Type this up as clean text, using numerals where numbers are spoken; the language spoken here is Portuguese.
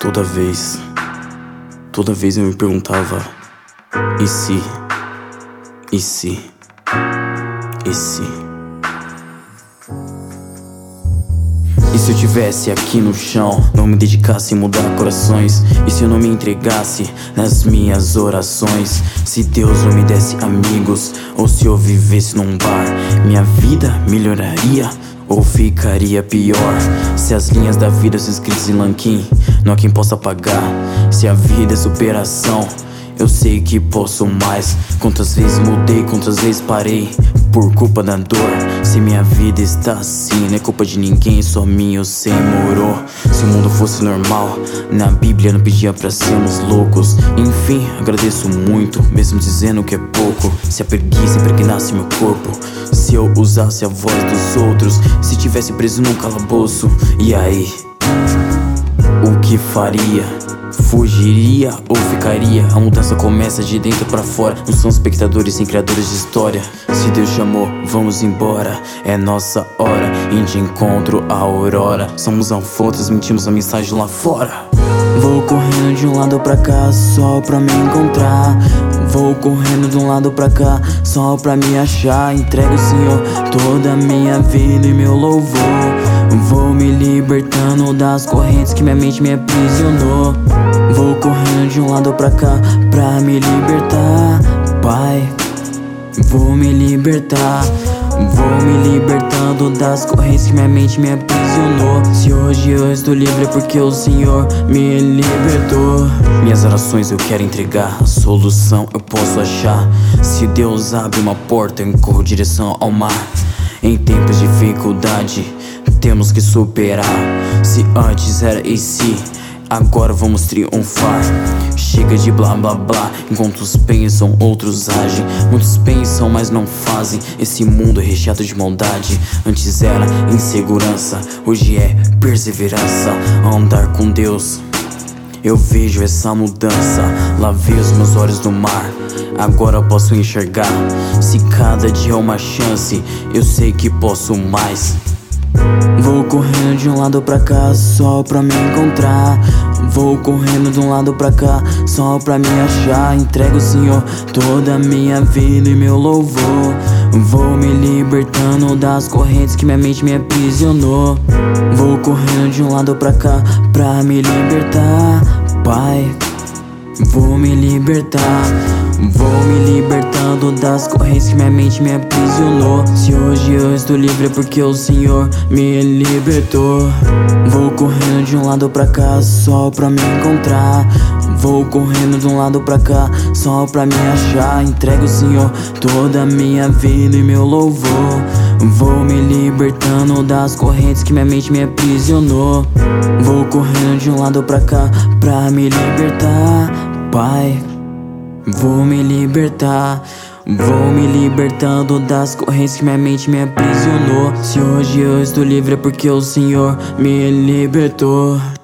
Toda vez eu me perguntava: e se? E se? E se? E se eu tivesse aqui no chão, não me dedicasse em mudar corações? E se eu não me entregasse nas minhas orações? Se Deus não me desse amigos, ou se eu vivesse num bar, minha vida melhoraria ou ficaria pior? Se as linhas da vida são escritas em nanquim, não há quem possa pagar. Se a vida é superação, eu sei que posso mais. Quantas vezes mudei, quantas vezes parei por culpa da dor. Se minha vida está assim, não é culpa de ninguém, só minha, eu sei, moro. Se o mundo fosse normal, na Bíblia não pedia pra sermos loucos. Enfim, agradeço muito, mesmo dizendo que é pouco. Se a preguiça impregnasse meu corpo, se eu usasse a voz dos outros, se tivesse preso num calabouço, e aí? O que faria? Fugiria ou ficaria? A mudança começa de dentro pra fora. Não são espectadores sem criadores de história. Se Deus chamou, vamos embora. É nossa hora, indo de encontro à aurora. Somos alfotas, mentimos a mensagem lá fora. Vou correndo de um lado pra cá, só pra me encontrar. Vou correndo de um lado pra cá, só pra me achar. Entrego ao Senhor toda a minha vida e meu louvor. Vou me libertando das correntes que minha mente me aprisionou. Vou correndo de um lado pra cá, pra me libertar, Pai. Vou me libertar. Vou me libertando das correntes que minha mente me aprisionou. Se hoje eu estou livre é porque o Senhor me libertou. Minhas orações eu quero entregar, a solução eu posso achar. Se Deus abre uma porta, eu corro direção ao mar. Em tempos de dificuldade, temos que superar. Se antes era e se, agora vamos triunfar. Chega de blá blá blá, enquanto uns pensam, outros agem. Muitos pensam, mas não fazem. Esse mundo é recheado de maldade. Antes era insegurança, hoje é perseverança. Andar com Deus, eu vejo essa mudança. Lavei os meus olhos no mar, agora posso enxergar. Se cada dia é uma chance, eu sei que posso mais. Vou correndo de um lado pra cá, só pra me encontrar. Vou correndo de um lado pra cá, só pra me achar. Entrego ao Senhor toda a minha vida e meu louvor. Vou me libertando das correntes que minha mente me aprisionou. Vou correndo de um lado pra cá, pra me libertar, Pai. Vou me libertar. Vou me libertando das correntes que minha mente me aprisionou. Se hoje eu estou livre é porque o Senhor me libertou. Vou correndo de um lado pra cá, só pra me encontrar. Vou correndo de um lado pra cá, só pra me achar. Entrego ao Senhor toda a minha vida e meu louvor. Vou me libertando das correntes que minha mente me aprisionou. Vou correndo de um lado pra cá, pra me libertar, Pai. Vou me libertar. Vou me libertando das correntes que minha mente me aprisionou. Se hoje eu estou livre é porque o Senhor me libertou.